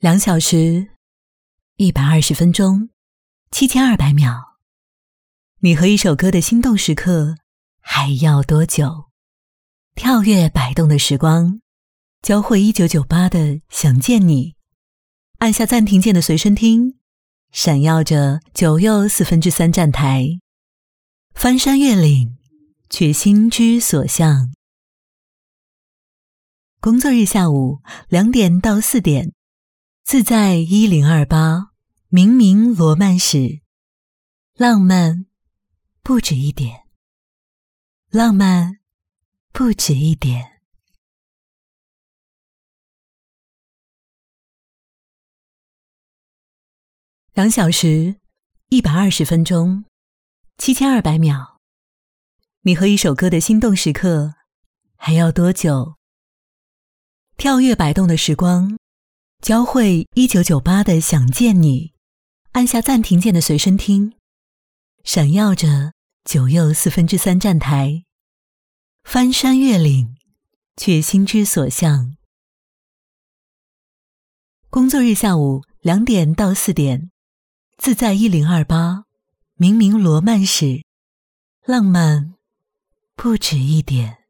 2小时120分钟7200秒。你和一首歌的心动时刻还要多久？跳跃摆动的时光，教会1998的想见你。按下暂停键的随身听，闪耀着9又3/4站台。翻山越岭，却心之所向。工作日下午2点到4点，自在1028，明明罗曼史，浪漫不止一点，浪漫不止一点。2小时120分钟7200秒。你和一首歌的心动时刻还要多久？跳跃摆动的时光，教会1998的想见你。按下暂停键的随身听，闪耀着9又3/4站台。翻山越岭，却心之所向。工作日下午2点到4点，自在1028，明明罗曼史，浪漫不止一点。